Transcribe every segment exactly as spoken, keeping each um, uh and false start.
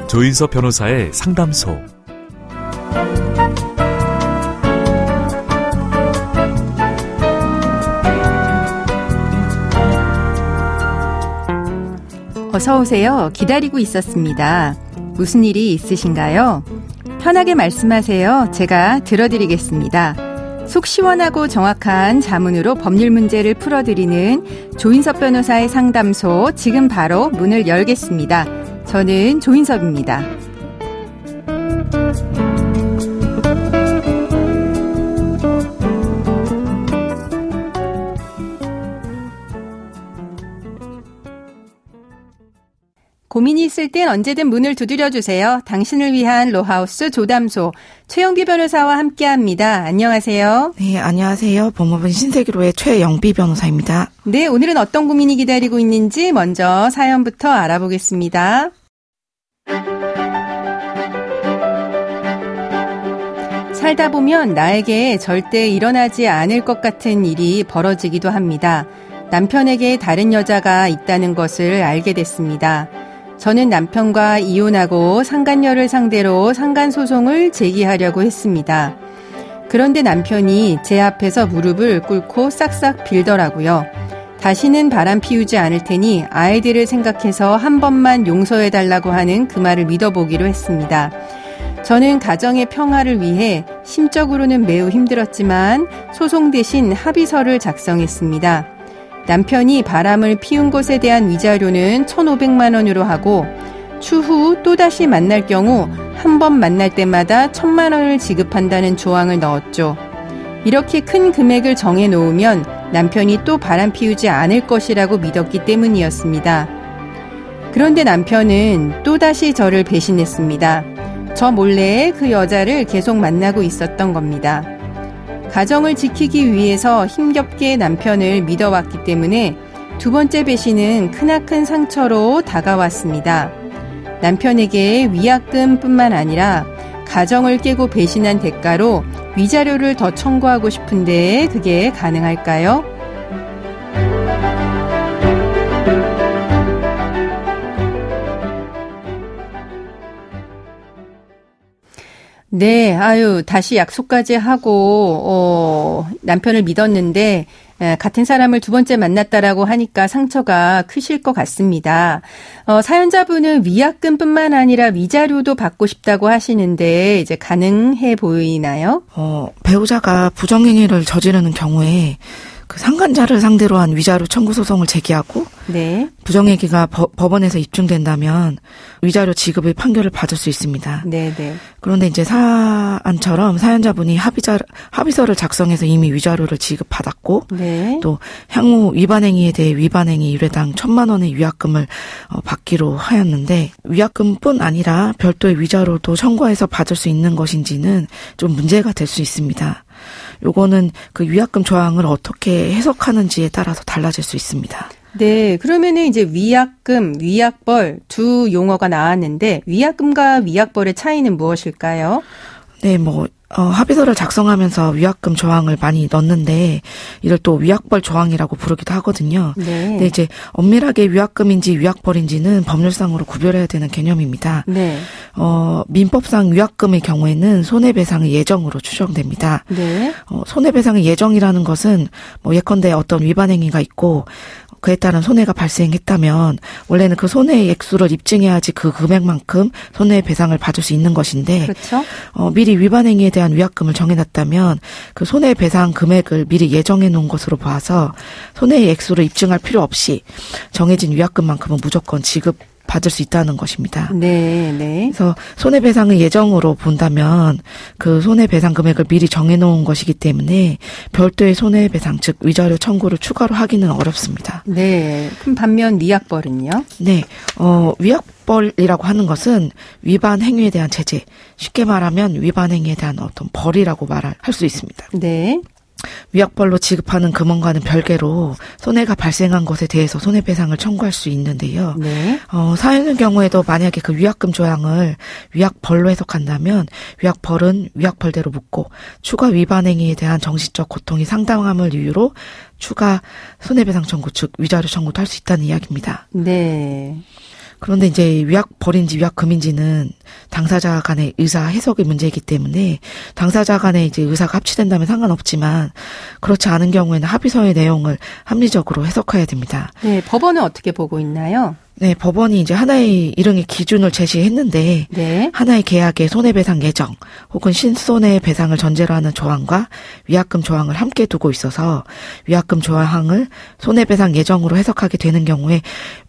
조인섭 변호사의 상담소. 어서 오세요. 기다리고 있었습니다. 무슨 일이 있으신가요? 편하게 말씀하세요. 제가 들어드리겠습니다. 속 시원하고 정확한 자문으로 법률 문제를 풀어드리는 조인섭 변호사의 상담소, 지금 바로 문을 열겠습니다. 저는 조인섭입니다. 고민이 있을 땐 언제든 문을 두드려주세요. 당신을 위한 로하우스 조담소, 최영비 변호사와 함께합니다. 안녕하세요. 네, 안녕하세요. 법무부 신세계로의 최영비 변호사입니다. 네, 오늘은 어떤 고민이 기다리고 있는지 먼저 사연부터 알아보겠습니다. 살다 보면 나에게 절대 일어나지 않을 것 같은 일이 벌어지기도 합니다. 남편에게 다른 여자가 있다는 것을 알게 됐습니다. 저는 남편과 이혼하고 상간녀를 상대로 상간소송을 제기하려고 했습니다. 그런데 남편이 제 앞에서 무릎을 꿇고 싹싹 빌더라고요. 다시는 바람 피우지 않을 테니 아이들을 생각해서 한 번만 용서해달라고 하는 그 말을 믿어보기로 했습니다. 저는 가정의 평화를 위해 심적으로는 매우 힘들었지만 소송 대신 합의서를 작성했습니다. 남편이 바람을 피운 것에 대한 위자료는 천오백만 원으로 하고 추후 또다시 만날 경우 한 번 만날 때마다 천만 원을 지급한다는 조항을 넣었죠. 이렇게 큰 금액을 정해놓으면 남편이 또 바람 피우지 않을 것이라고 믿었기 때문이었습니다. 그런데 남편은 또다시 저를 배신했습니다. 저 몰래 그 여자를 계속 만나고 있었던 겁니다. 가정을 지키기 위해서 힘겹게 남편을 믿어왔기 때문에 두 번째 배신은 크나큰 상처로 다가왔습니다. 남편에게 위약금뿐만 아니라 가정을 깨고 배신한 대가로 위자료를 더 청구하고 싶은데 그게 가능할까요? 네, 아유, 다시 약속까지 하고, 어, 남편을 믿었는데, 에, 같은 사람을 두 번째 만났다라고 하니까 상처가 크실 것 같습니다. 어, 사연자분은 위약금뿐만 아니라 위자료도 받고 싶다고 하시는데, 이제 가능해 보이나요? 어, 배우자가 부정행위를 저지르는 경우에 그 상간자를 상대로 한 위자료 청구 소송을 제기하고 네. 부정행위가 법, 법원에서 입증된다면 위자료 지급의 판결을 받을 수 있습니다. 네, 네. 그런데 이제 사안처럼 사연자분이 합의자, 합의서를 작성해서 이미 위자료를 지급받았고 네. 또 향후 위반행위에 대해 위반행위 일회당 천만 원의 위약금을 어, 받기로 하였는데 위약금뿐 아니라 별도의 위자료도 청구해서 받을 수 있는 것인지는 좀 문제가 될 수 있습니다. 요거는 그 위약금 조항을 어떻게 해석하는지에 따라서 달라질 수 있습니다. 네, 그러면은 이제 위약금, 위약벌 두 용어가 나왔는데 위약금과 위약벌의 차이는 무엇일까요? 네, 뭐 어, 합의서를 작성하면서 위약금 조항을 많이 넣는데 이를 또 위약벌 조항이라고 부르기도 하거든요. 네. 근데 이제 엄밀하게 위약금인지 위약벌인지는 법률상으로 구별해야 되는 개념입니다. 네. 어, 민법상 위약금의 경우에는 손해배상의 예정으로 추정됩니다. 네. 어, 손해배상의 예정이라는 것은 뭐 예컨대 어떤 위반행위가 있고 그에 따른 손해가 발생했다면 원래는 그 손해의 액수를 입증해야지 그 금액만큼 손해배상을 받을 수 있는 것인데 그렇죠. 어, 미리 위반행위에 대한 위약금을 정해놨다면 그 손해배상 금액을 미리 예정해 놓은 것으로 봐서 손해의 액수를 입증할 필요 없이 정해진 위약금만큼은 무조건 지급 받을 수 있다는 것입니다. 네, 네. 그래서 손해배상의 예정으로 본다면 그 손해배상 금액을 미리 정해놓은 것이기 때문에 별도의 손해배상 즉 위자료 청구를 추가로 하기는 어렵습니다. 네. 그럼 반면 위약벌은요? 네, 어 위약벌이라고 하는 것은 위반 행위에 대한 제재, 쉽게 말하면 위반 행위에 대한 어떤 벌이라고 말할 수 있습니다. 네. 위약벌로 지급하는 금원과는 별개로 손해가 발생한 것에 대해서 손해배상을 청구할 수 있는데요. 네. 어, 사연의 경우에도 만약에 그 위약금 조항을 위약벌로 해석한다면 위약벌은 위약벌대로 묻고 추가 위반 행위에 대한 정신적 고통이 상당함을 이유로 추가 손해배상 청구 즉 위자료 청구도 할 수 있다는 이야기입니다. 네. 그런데 이제 위약벌인지 위약금인지는 당사자 간의 의사 해석의 문제이기 때문에 당사자 간의 이제 의사가 합치된다면 상관없지만 그렇지 않은 경우에는 합의서의 내용을 합리적으로 해석해야 됩니다. 네, 법원은 어떻게 보고 있나요? 네, 법원이 이제 하나의 일흥의 기준을 제시했는데 네. 하나의 계약의 손해배상 예정 혹은 신손해배상을 전제로 하는 조항과 위약금 조항을 함께 두고 있어서 위약금 조항을 손해배상 예정으로 해석하게 되는 경우에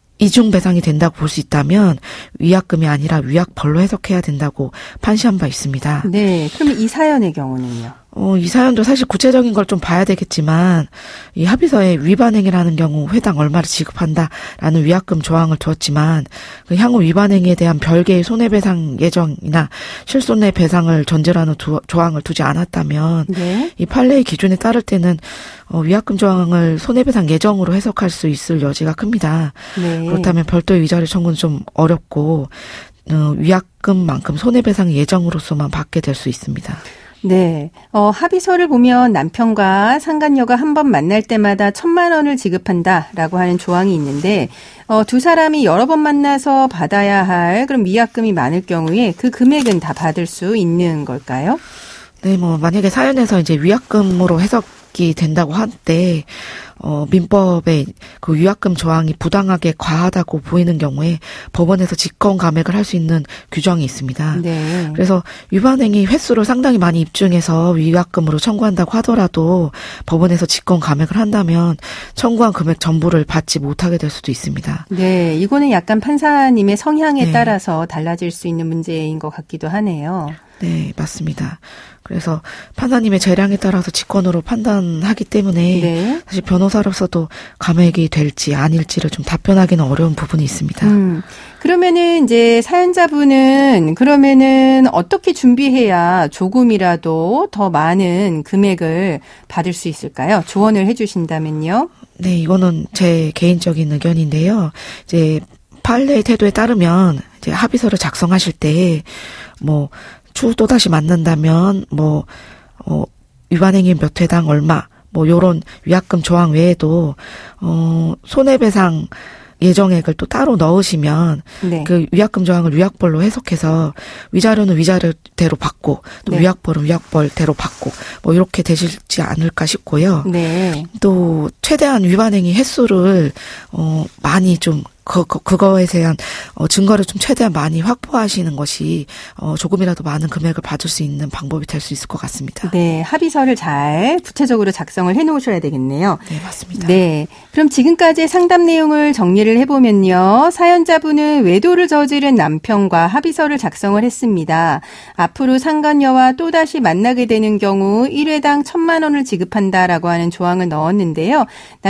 이중배상이 된다고 볼 수 있다면 위약금이 아니라 위약벌로 해석해야 된다고 판시한 바 있습니다. 네, 그럼 이 사연의 경우는요? 어, 이 사연도 사실 구체적인 걸 좀 봐야 되겠지만 이 합의서에 위반행위라는 경우 회당 얼마를 지급한다라는 위약금 조항을 두었지만 그 향후 위반행위에 대한 별개의 손해배상 예정이나 실손해배상을 전제로 하는 두, 조항을 두지 않았다면 네. 이 판례의 기준에 따를 때는 어, 위약금 조항을 손해배상 예정으로 해석할 수 있을 여지가 큽니다. 네. 그렇다면 별도의 위자료 청구는 좀 어렵고 어, 위약금만큼 손해배상 예정으로서만 받게 될 수 있습니다. 네. 어, 합의서를 보면 남편과 상간녀가 한 번 만날 때마다 천만 원을 지급한다라고 하는 조항이 있는데, 어, 두 사람이 여러 번 만나서 받아야 할 그런 위약금이 많을 경우에 그 금액은 다 받을 수 있는 걸까요? 네, 뭐, 만약에 사연에서 이제 위약금으로 해석이 된다고 할 때, 어, 민법에 그 위약금 조항이 부당하게 과하다고 보이는 경우에 법원에서 직권 감액을 할 수 있는 규정이 있습니다. 네. 그래서 위반행위 횟수를 상당히 많이 입증해서 위약금으로 청구한다고 하더라도 법원에서 직권 감액을 한다면 청구한 금액 전부를 받지 못하게 될 수도 있습니다. 네, 이거는 약간 판사님의 성향에 네. 따라서 달라질 수 있는 문제인 것 같기도 하네요. 네, 맞습니다. 그래서 판사님의 재량에 따라서 직권으로 판단하기 때문에 네. 사실 변호사로서도 감액이 될지 아닐지를 좀 답변하기는 어려운 부분이 있습니다. 음, 그러면은 이제 사연자분은 그러면은 어떻게 준비해야 조금이라도 더 많은 금액을 받을 수 있을까요? 조언을 해주신다면요. 네, 이거는 제 개인적인 의견인데요. 이제 판례의 태도에 따르면 이제 합의서를 작성하실 때 뭐 추후 또다시 만난다면 뭐 어, 위반행위 몇 회당 얼마 뭐 요런 위약금 조항 외에도 어 손해배상 예정액을 또 따로 넣으시면 네. 그 위약금 조항을 위약벌로 해석해서 위자료는 위자료대로 받고 또 네. 위약벌은 위약벌대로 받고 뭐 이렇게 되실지 않을까 싶고요. 네. 또 최대한 위반행위 횟수를 어 많이 좀 그, 그, 그거에 대한, 어, 증거를 좀 최대한 많이 확보하시는 것이, 어, 조금이라도 많은 금액을 받을 수 있는 방법이 될 수 있을 것 같습니다. 네, 합의서를 잘 구체적으로 작성을 해 놓으셔야 되겠네요. 네, 맞습니다. 네. 그럼 지금까지 상담 내용을 정리를 해보면요. 사연자분은 외도를 저지른 남편과 합의서를 작성을 했습니다. 앞으로 상간녀와 또다시 만나게 되는 경우 일 회당 천만 원을 지급한다라고 하는 조항을 넣었는데요.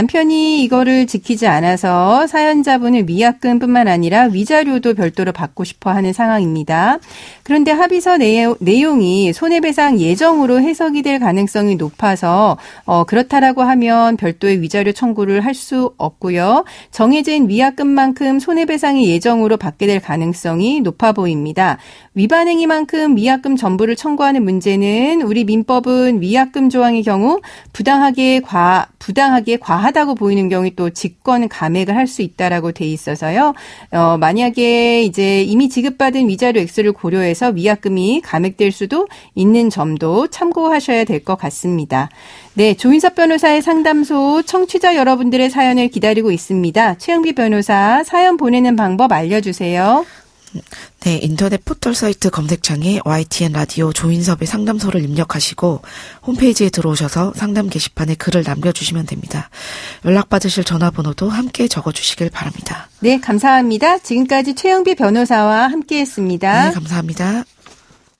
남편이 이거를 지키지 않아서 사연자분은 위약금뿐만 아니라 위자료도 별도로 받고 싶어 하는 상황입니다. 그런데 합의서 내용, 내용이 손해배상 예정으로 해석이 될 가능성이 높아서 어, 그렇다라고 하면 별도의 위자료 청구를 할 수 없고요. 정해진 위약금만큼 손해배상이 예정으로 받게 될 가능성이 높아 보입니다. 위반행위만큼 위약금 전부를 청구하는 문제는 우리 민법은 위약금 조항의 경우 부당하게 과 부당하게 과하다고 보이는 경우에 또 직권 감액을 할 수 있다라고 돼 있어서요. 어, 만약에 이제 이미 지급받은 위자료 액수를 고려해서 위약금이 감액될 수도 있는 점도 참고하셔야 될 것 같습니다. 네, 조인섭 변호사의 상담소 청취자 여러분들의 사연을 기다리고 있습니다. 최영비 변호사 사연 보내는 방법 알려주세요. 네, 인터넷 포털 사이트 검색창에 와이티엔 라디오 조인섭의 상담소를 입력하시고 홈페이지에 들어오셔서 상담 게시판에 글을 남겨주시면 됩니다. 연락받으실 전화번호도 함께 적어주시길 바랍니다. 네, 감사합니다. 지금까지 최영비 변호사와 함께했습니다. 네, 감사합니다.